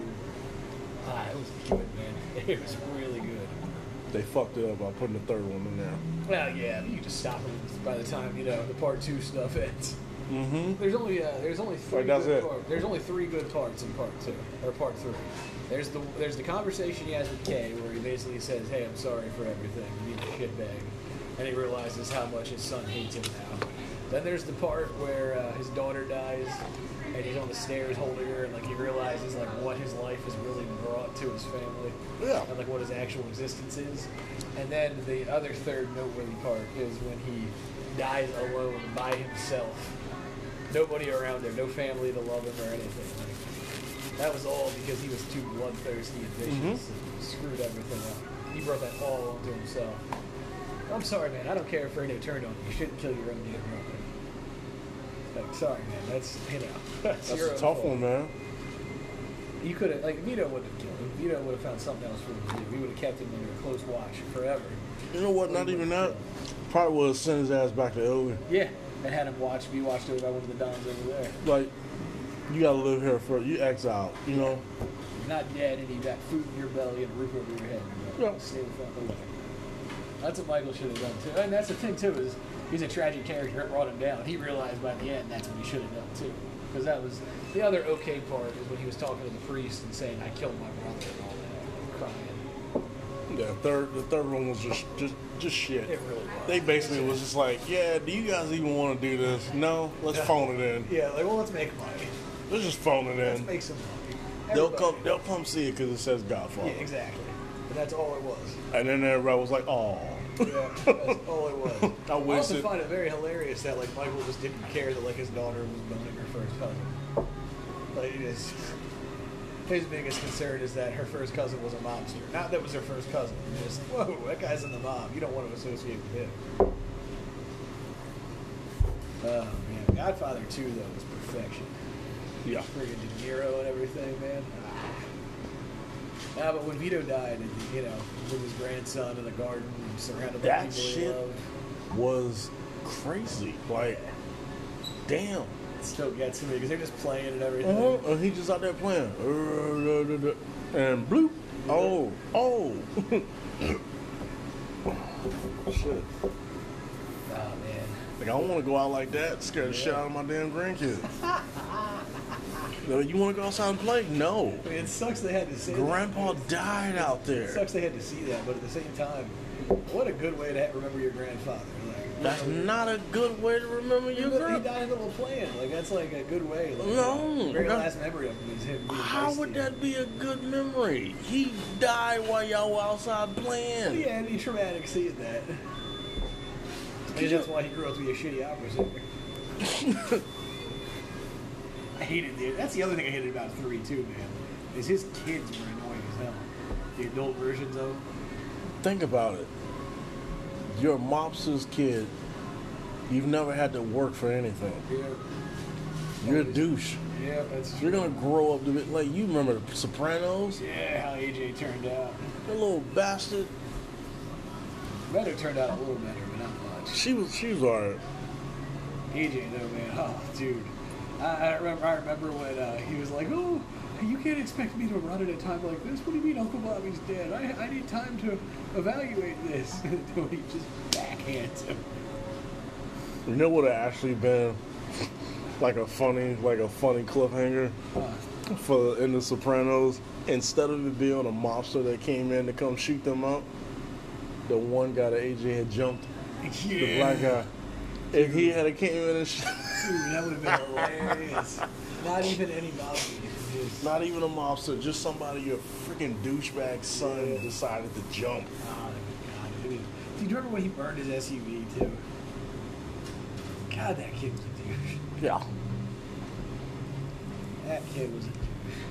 Speaker 2: was good, man. It was really good.
Speaker 1: They fucked it up by putting the 3rd one in there.
Speaker 2: Well, yeah, but you just stop it by the time the part 2 stuff ends.
Speaker 1: Mm-hmm.
Speaker 2: There's only 3
Speaker 1: Right, that's
Speaker 2: good
Speaker 1: it.
Speaker 2: parts. There's only 3 good parts in part 2 or part 3. There's the conversation he has with Kay where he basically says, "Hey, I'm sorry for everything. You need a shitbag," and he realizes how much his son hates him now. Then there's the part where his daughter dies and he's on the stairs holding her and like he realizes like what his life has really brought to his family.
Speaker 1: Yeah.
Speaker 2: And like what his actual existence is. And then the other third noteworthy part is when he dies alone by himself. Nobody around him, no family to love him or anything. Like, that was all because he was too bloodthirsty and vicious and screwed everything up. He brought that all onto himself. I'm sorry, man. I don't care if Fredo turned on you. You shouldn't kill your own damn brother. Like, sorry, man. That's
Speaker 1: That's
Speaker 2: your
Speaker 1: a
Speaker 2: own
Speaker 1: tough
Speaker 2: fault.
Speaker 1: one, man.
Speaker 2: You could have, like, Vito wouldn't have killed him. Vito would have found something else for him to do. He would have kept him under a close watch forever.
Speaker 1: You know what? Not even that. Probably would have sent his ass back to Italy.
Speaker 2: Yeah, and had him be watched over by one of the dons over there.
Speaker 1: Like, you gotta live here for you exiled, you know.
Speaker 2: You're not dead, and you got food in your belly and a roof over your head. You know,
Speaker 1: Yeah.
Speaker 2: stay the fuck away. That's what Michael should have done too. And that's the thing too is he's a tragic character. It brought him down. He realized by the end that's what he should have done too. Because that was the other okay part is when he was talking to the priest and saying, "I killed my brother" and all that, crying.
Speaker 1: Yeah, the third one was just shit.
Speaker 2: It really was.
Speaker 1: They basically was just like, yeah, do you guys even want to do this? No, let's phone it in.
Speaker 2: Yeah, like well, let's make money.
Speaker 1: Let's just phone it
Speaker 2: Let's
Speaker 1: in.
Speaker 2: make some money.
Speaker 1: They'll come see it because it says Godfather.
Speaker 2: Yeah, exactly. And that's all it was.
Speaker 1: And then everybody was like, oh.
Speaker 2: Yeah, that's all it was.
Speaker 1: I
Speaker 2: I also
Speaker 1: wasted.
Speaker 2: find it very hilarious that like Michael just didn't care that like his daughter was boning her first cousin. Like his biggest concern is that her first cousin was a mobster. Not that it was her first cousin. Just whoa, that guy's in the mob. You don't want to associate with him. Oh man, Godfather 2 though was perfection.
Speaker 1: Yeah.
Speaker 2: Friggin' De Niro and everything, man. But when Vito died, and, with his grandson in the garden, surrounded by
Speaker 1: That
Speaker 2: people he
Speaker 1: shit
Speaker 2: loved,
Speaker 1: was crazy. Like, damn.
Speaker 2: it still gets to me because they're just playing and everything.
Speaker 1: And he just out there playing. And bloop. Oh. Shit.
Speaker 2: Oh man.
Speaker 1: Like, I don't want to go out like that. Scare the shit out of my damn grandkids. You want to go outside and play? No.
Speaker 2: I mean, it sucks they had to say
Speaker 1: Grandpa
Speaker 2: that.
Speaker 1: died out
Speaker 2: It
Speaker 1: there.
Speaker 2: sucks they had to see that, but at the same time, what a good way to remember your grandfather. Like,
Speaker 1: That's not a good way to remember your
Speaker 2: he
Speaker 1: grandpa.
Speaker 2: died in the middle of playing. Like that's like a good way. Like,
Speaker 1: No,
Speaker 2: the very
Speaker 1: that-
Speaker 2: last memory of him is him being
Speaker 1: How
Speaker 2: nice
Speaker 1: would
Speaker 2: to you.
Speaker 1: that be a good memory? He died while y'all were outside playing.
Speaker 2: Yeah, it'd be traumatic seeing that. Maybe that's why he grew up to be a shitty opera singer. I hated it. That's the other thing I hated about 3 too, man. Is his kids were annoying as hell. The adult versions of him.
Speaker 1: Think about it. You're a mobster's kid. You've never had to work for anything.
Speaker 2: Yeah.
Speaker 1: You're a douche.
Speaker 2: Yeah, that's true.
Speaker 1: You're gonna grow up to be like you remember the Sopranos?
Speaker 2: Yeah, how AJ turned out.
Speaker 1: That little bastard.
Speaker 2: Better turned out a little better, but not much.
Speaker 1: She was alright.
Speaker 2: AJ though, man, oh dude, I remember when he was like, "Oh, you can't expect me to run at a time like this. What do you mean Uncle Bobby's dead? I need time to evaluate this." And he just backhands him.
Speaker 1: You know what would have actually been like a funny cliffhanger for in the Sopranos? Instead of it being a mobster that came in to come shoot them up, the one guy that AJ had jumped, the black guy. If he had came in and shot,
Speaker 2: Dude, that would have been hilarious. Not even any mobster.
Speaker 1: not even a mobster, just somebody your freaking douchebag son decided to jump.
Speaker 2: Oh my god. Do you remember when he burned his SUV too? God, that kid was a douche.
Speaker 1: Yeah.
Speaker 2: That kid was a douche.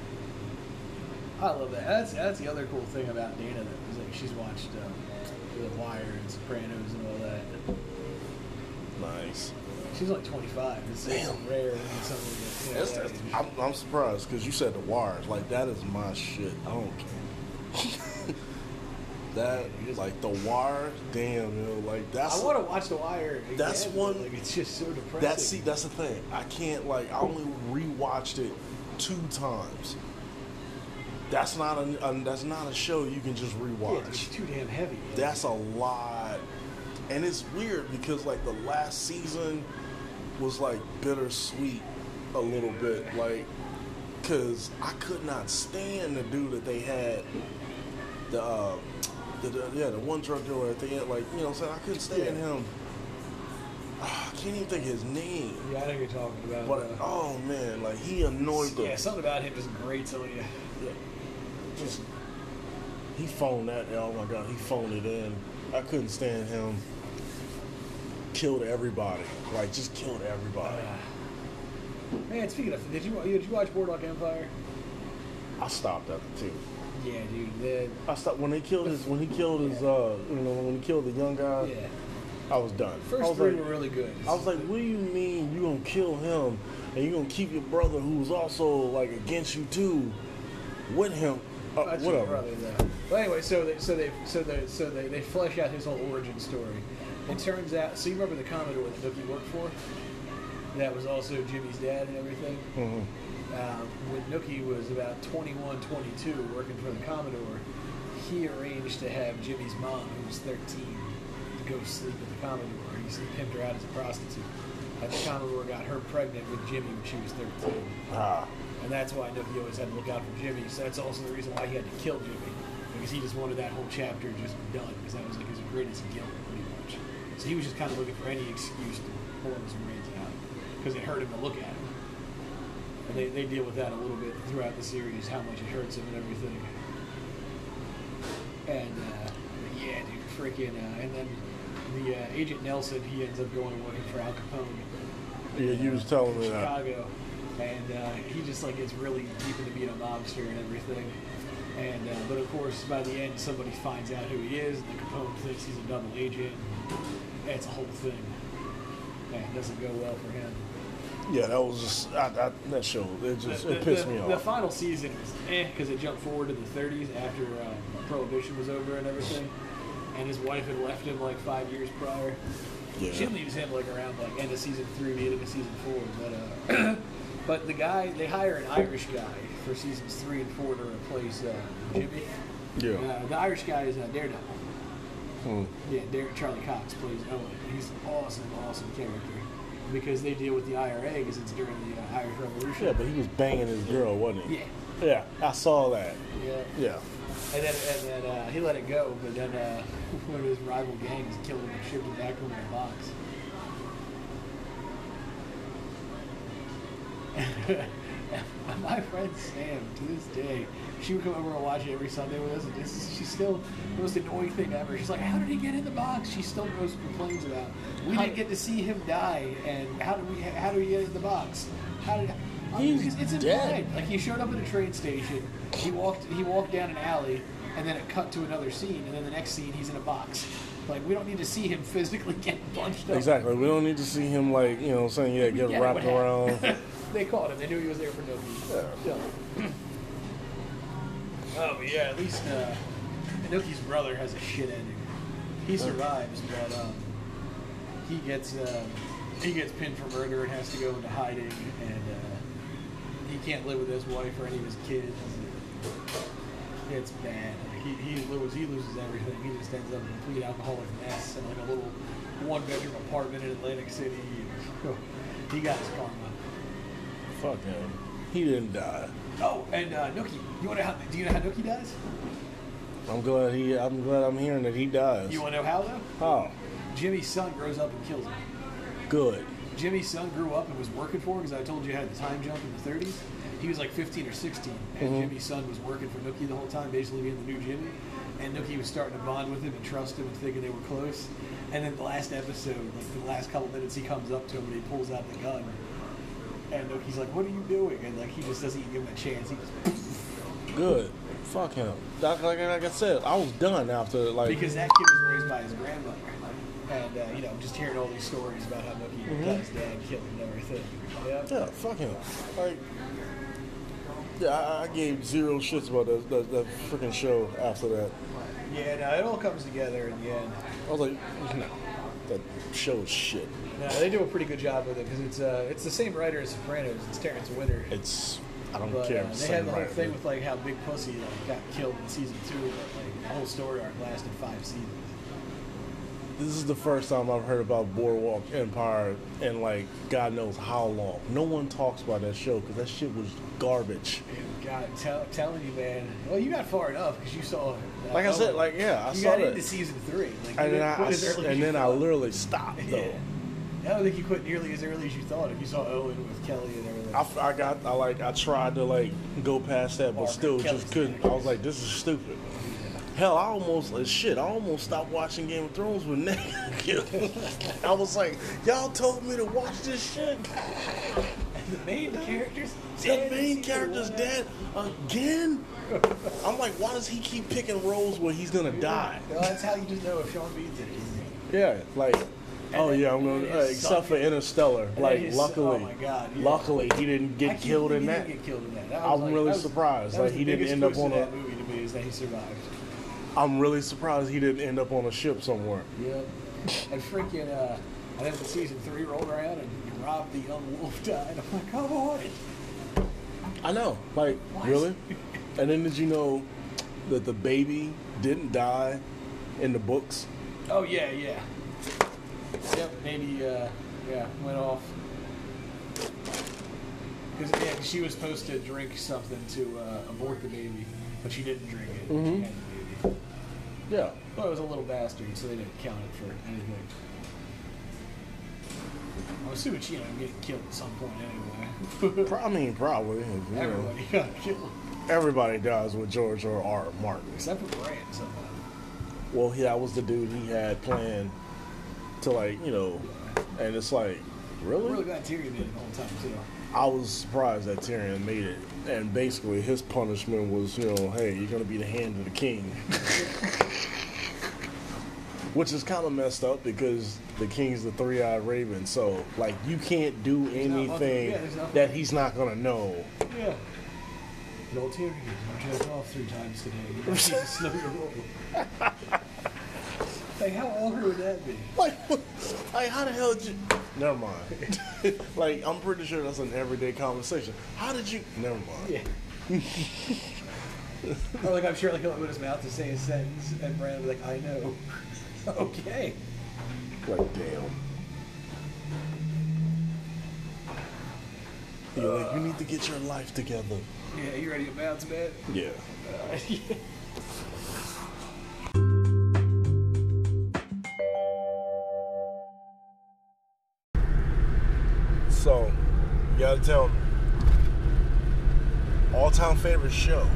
Speaker 2: I love that. That's the other cool thing about Dana that was like she's watched The Wire and Sopranos and all that.
Speaker 1: Nice.
Speaker 2: She's like 25. It's rare and something that,
Speaker 1: I'm surprised because you said The Wires. Like that is my shit. I don't care. That like The Wire, damn, like that's.
Speaker 2: I want to watch The Wire again.
Speaker 1: That's one.
Speaker 2: Like it's just so depressing.
Speaker 1: That's the thing. I can't I only rewatched it 2 times. That's not a show you can just rewatch.
Speaker 2: Yeah, it's too damn heavy.
Speaker 1: That's a lot, and it's weird because like the last season was like bittersweet a little bit, like because I could not stand the dude that they had, the one drug dealer at the end, like you know what I'm saying, I couldn't stand him. I can't even think of his name.
Speaker 2: Yeah, I know what you're talking about.
Speaker 1: But oh man, like he annoyed the.
Speaker 2: Yeah, something about him just grates on you.
Speaker 1: Yeah. Just he phoned that. Oh my god, he phoned it in. I couldn't stand him. Killed everybody. Like just killed everybody.
Speaker 2: Man, speaking of, did you watch Boardwalk Empire?
Speaker 1: I stopped at the 2.
Speaker 2: Yeah, dude.
Speaker 1: I stopped when he killed the young guy.
Speaker 2: Yeah.
Speaker 1: I was done.
Speaker 2: First 3 were really good.
Speaker 1: I was like, what do you mean you gonna kill him and you gonna keep your brother who's also like against you too with him? Whatever.
Speaker 2: Brother, though. Well, anyway, so they flesh out his whole origin story. It turns out, so you remember the Commodore that Nookie worked for? That was also Jimmy's dad and everything.
Speaker 1: Mm-hmm.
Speaker 2: When Nookie was about 21, 22, working for the Commodore, he arranged to have Jimmy's mom, who was 13, to go sleep at the Commodore. He pimped her out as a prostitute. And the Commodore got her pregnant with Jimmy when she was 13. And that's why Nookie always had to look out for Jimmy. So that's also the reason why he had to kill Jimmy. Because he just wanted that whole chapter just done. Because that was like his greatest guilt, pretty much. So he was just kind of looking for any excuse to pull his brains out. Because it hurt him to look at him. And they deal with that a little bit throughout the series, how much it hurts him and everything. And, yeah, dude, freaking, and then the Agent Nelson, he ends up going working for Al Capone.
Speaker 1: Yeah, you was telling me that.
Speaker 2: Chicago. And he just, like, gets really deep into being a mobster and everything. And, but of course, by the end, somebody finds out who he is, and the Capone thinks he's a double agent. And it's a whole thing. And it doesn't go well for him.
Speaker 1: Yeah, that was just that show. It pissed me off.
Speaker 2: The final season was because it jumped forward to the 30s after Prohibition was over and everything, and his wife had left him like 5 years prior.
Speaker 1: Yeah.
Speaker 2: She leaves him like around like end of season 3, beginning of season 4. But the guy, they hire an Irish guy for seasons 3 and 4 to replace Jimmy.
Speaker 1: Yeah.
Speaker 2: The Irish guy is Daredevil.
Speaker 1: Hmm.
Speaker 2: Yeah, Charlie Cox plays Owen. He's an awesome character. Because they deal with the IRA because it's during the Irish Revolution.
Speaker 1: Yeah, but he was banging his girl, wasn't he?
Speaker 2: Yeah.
Speaker 1: Yeah, I saw that.
Speaker 2: Yeah.
Speaker 1: Yeah.
Speaker 2: And then he let it go, but then one of his rival gangs killed him and shipped him back to him in a box. My friend Sam, to this day, she would come over and watch it every Sunday with us. And she's still the most annoying thing ever. She's like, "How did he get in the box?" She still complains about. We didn't get to see him die, and how do we get in the box? It's implied. Like he showed up at a train station. He walked down an alley, and then it cut to another scene, and then the next scene he's in a box. Like we don't need to see him physically get bunched up.
Speaker 1: Exactly. We don't need to see him get wrapped around.
Speaker 2: They caught him. They knew he was there for Nookie.
Speaker 1: Yeah.
Speaker 2: Oh, but yeah, at least Nookie's brother has a shit ending. He survives, but he gets pinned for murder and has to go into hiding, and he can't live with his wife or any of his kids. It's bad. Like, he loses everything. He just ends up a complete alcoholic mess in like a little one-bedroom apartment in Atlantic City. He got his karma.
Speaker 1: Fuck him. He didn't die.
Speaker 2: Oh, and Nookie. Do you know how Nookie dies?
Speaker 1: I'm glad I'm hearing that he dies.
Speaker 2: You want to know how though?
Speaker 1: How?
Speaker 2: Jimmy's son grows up and kills him.
Speaker 1: Good.
Speaker 2: Jimmy's son grew up and was working for him, because I told you I had the time jump in the 30s. He was like 15 or 16, and Jimmy's son was working for Nookie the whole time, basically being the new Jimmy. And Nookie was starting to bond with him and trust him and thinking they were close. And then the last episode, like the last couple minutes, he comes up to him and he pulls out the gun. And Nookie's like, "What are you doing?" And like he just doesn't even give him a chance. He just
Speaker 1: Good. Fuck him. Like I said, I was done after
Speaker 2: because that kid was raised by his grandmother. And just hearing all these stories about how Nookie got his dad killed and everything.
Speaker 1: Yeah, fuck him. Like, yeah, I gave zero shits about that freaking show after that.
Speaker 2: Yeah, no, it all comes together in the end.
Speaker 1: I was like, no, that show is shit.
Speaker 2: No, they do a pretty good job with it because it's the same writer as Sopranos. It's Terrence Winter.
Speaker 1: I don't care.
Speaker 2: They had the whole thing with like how Big Pussy got killed in season 2. But, like the whole story arc lasted 5 seasons.
Speaker 1: This is the first time I've heard about Boardwalk Empire in like God knows how long. No one talks about that show because that shit was garbage.
Speaker 2: God, telling you, man. Well, you got far enough because you saw.
Speaker 1: Like I said, I
Speaker 2: you
Speaker 1: saw
Speaker 2: got
Speaker 1: that.
Speaker 2: into season 3. Like,
Speaker 1: and then I literally stopped though.
Speaker 2: Yeah. I don't think you quit nearly as early as you thought. If you saw Owen with Kelly and everything.
Speaker 1: I tried to go past that, but still just couldn't. I was like, this is stupid. Hell, I almost stopped watching Game of Thrones with Nick. I was like, y'all told me to watch this shit.
Speaker 2: The main character's
Speaker 1: dead again? I'm like, why does he keep picking roles where he's gonna die?
Speaker 2: Well, that's how you just know if Sean Bean's in it.
Speaker 1: Yeah, like, I'm gonna, except for Interstellar. Like, luckily,
Speaker 2: oh my God, yeah.
Speaker 1: Luckily, he didn't get killed in that. I'm really surprised. Like, he didn't end up on
Speaker 2: that movie to me is that he survived.
Speaker 1: I'm really surprised he didn't end up on a ship somewhere.
Speaker 2: Yep. And freaking, and then when season 3 rolled around and Rob the young wolf died, I'm like, come on.
Speaker 1: I know. Like, what? Really? And then did you know that the baby didn't die in the books?
Speaker 2: Oh, yeah. Yep, baby, went off. Because she was supposed to drink something to abort the baby, but she didn't drink it.
Speaker 1: Mm-hmm.
Speaker 2: She had the baby.
Speaker 1: Yeah.
Speaker 2: Well, it was a little bastard, so they didn't count it for anything. I'm assuming she ended up getting killed at some point anyway.
Speaker 1: Probably.
Speaker 2: Everybody got killed.
Speaker 1: Everybody dies with George or R. Martin.
Speaker 2: Except for Bran somehow.
Speaker 1: Well, that was the dude he had planned to, and it's like, really?
Speaker 2: I'm really glad Tyrion did it the whole time, too.
Speaker 1: I was surprised that Tyrion made it. And basically, his punishment was, hey, you're going to be the hand of the king. Which is kind of messed up because the king's the three-eyed raven. So, you can't do anything that he's not going to know.
Speaker 2: Yeah. No, Tyrion, you jerked off 3 times today. You need to slow your roll. How awkward would that be?
Speaker 1: How the hell did you... Never mind. I'm pretty sure that's an everyday conversation. How did you... Never mind.
Speaker 2: Yeah. Or I'm sure he'll open his mouth to say a sentence and Brandon will be like, I know. Okay.
Speaker 1: Damn. You're you need to get your life together.
Speaker 2: Yeah, you ready to bounce, man?
Speaker 1: Yeah. So, you gotta tell me, all-time favorite show.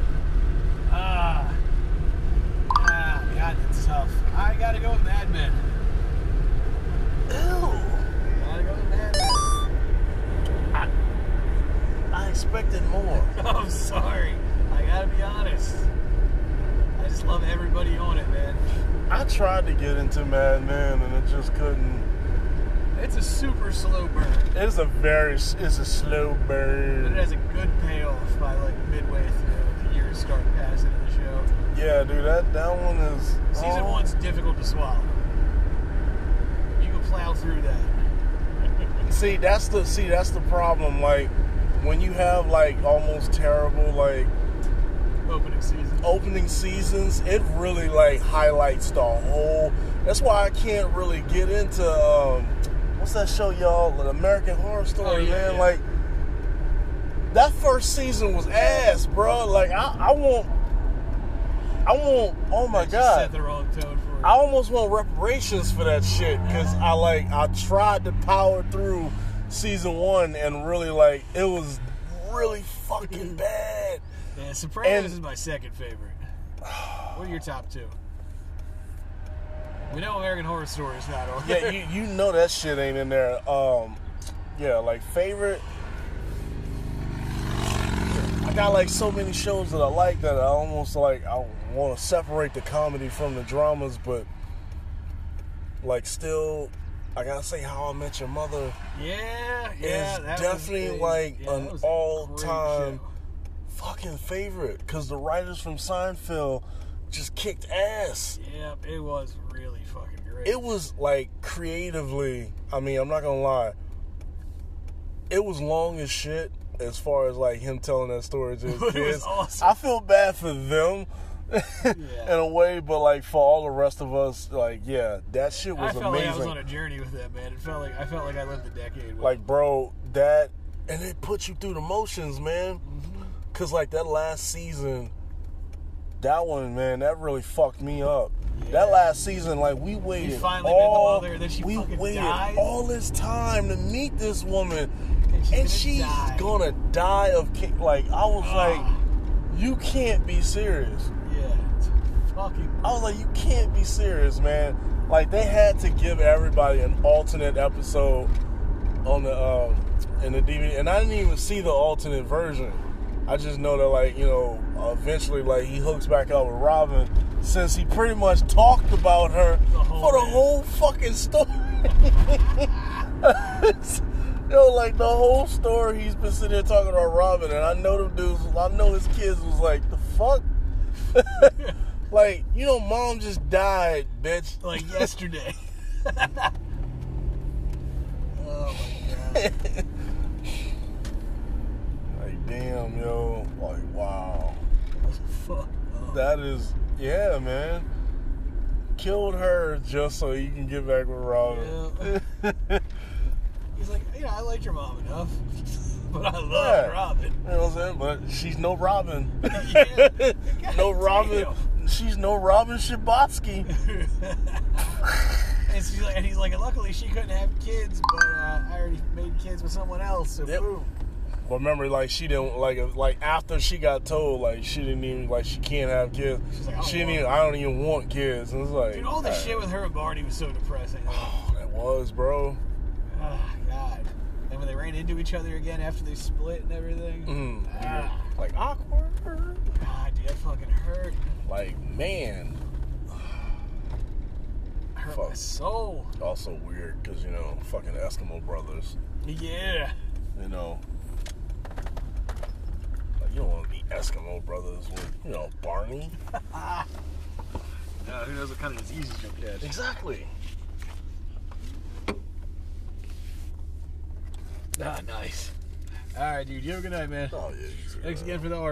Speaker 2: God, that's tough. I gotta go with Mad Men.
Speaker 1: Ew.
Speaker 2: Gotta go with Mad Men.
Speaker 1: I expected more.
Speaker 2: I'm sorry. I gotta be honest. I just love everybody on it, man.
Speaker 1: I tried to get into Mad Men and it just couldn't
Speaker 2: It's a super slow burn.
Speaker 1: It's a slow burn.
Speaker 2: But it has a good payoff by like midway through. The years start passing in the show.
Speaker 1: Yeah, dude, that one is...
Speaker 2: Season 1's difficult to swallow. You can plow through that.
Speaker 1: See, that's the problem. Like, when you have like almost terrible like opening seasons, it really like highlights the whole. That's why I can't really get into what's that show, y'all? The American Horror Story, man.
Speaker 2: Yeah.
Speaker 1: Like, that first season was ass, bro. Like, I want. Oh my god!
Speaker 2: Set the wrong tone for it.
Speaker 1: I almost want reparations for that shit because I tried to power through season 1 and really like it was really fucking bad.
Speaker 2: Yeah, Sopranos is my second favorite. What are your top 2? We know American Horror Story is not on there.
Speaker 1: Yeah, you know that shit ain't in there. Yeah, like favorite. I got like so many shows that I like that I almost like I want to separate the comedy from the dramas, but like still, I gotta say How I Met Your Mother.
Speaker 2: Yeah,
Speaker 1: is definitely like an all-time fucking favorite because the writers from Seinfeld just kicked ass.
Speaker 2: Yeah, it was really fucking great.
Speaker 1: It was like creatively. I mean, I'm not gonna lie. It was long as shit. As far as like him telling that story to his kids,
Speaker 2: it was awesome.
Speaker 1: I feel bad for them in a way, but like for all the rest of us, like yeah, that shit was amazing.
Speaker 2: I felt like I was on a journey with that, man. I felt like I lived a decade with
Speaker 1: like, bro, that and it puts you through the motions, man. Cause like that last season, that one, man, that really fucked me up. Yeah. That last season, like we waited
Speaker 2: you finally met the mother, then she
Speaker 1: we
Speaker 2: fucking
Speaker 1: waited
Speaker 2: died.
Speaker 1: all this time to meet this woman. And she's
Speaker 2: die.
Speaker 1: gonna die of like I was like, you can't be serious.
Speaker 2: Yeah, it's fucking.
Speaker 1: I was like, you can't be serious, man. Like they had to give everybody an alternate episode on the in the DVD, and I didn't even see the alternate version. I just know that like eventually like he hooks back up with Robin since he pretty much talked about her for the whole fucking story. Like the whole story, he's been sitting there talking about Robin, and I know them dudes. I know his kids was like, "The fuck." Like, mom just died, bitch.
Speaker 2: Like yesterday. Oh my god.
Speaker 1: Like, damn, yo. Like, wow.
Speaker 2: Fuck.
Speaker 1: That is, yeah, man. Killed her just so you can get back with Robin.
Speaker 2: Yeah. He's like, I liked your mom enough, but I love Robin.
Speaker 1: You know what I'm saying? But she's no Robin.
Speaker 2: Yeah.
Speaker 1: No Robin. Damn. She's no Robin Schabotsky.
Speaker 2: And he's like, luckily she couldn't have kids, but I already made kids with someone else, so boom.
Speaker 1: Well, remember, like, she didn't, like, after she got told, like, she didn't even, like, she can't have kids.
Speaker 2: She's like,
Speaker 1: I don't even want kids. And it's like...
Speaker 2: Dude, all this shit with her and Barney was so depressing.
Speaker 1: Oh, that was, bro.
Speaker 2: Oh, God. And when they ran into each other again after they split and everything.
Speaker 1: Like, awkward.
Speaker 2: God, dude, that fucking hurt.
Speaker 1: Like, man.
Speaker 2: Hurt my soul.
Speaker 1: Also weird, because, fucking Eskimo brothers.
Speaker 2: Yeah.
Speaker 1: You don't want to be Eskimo brothers with, Barney.
Speaker 2: Who knows what kind of diseases you'll catch.
Speaker 1: Exactly.
Speaker 2: Nice. All right, dude. You have a good night, man.
Speaker 1: Oh, yeah.
Speaker 2: Thanks again for the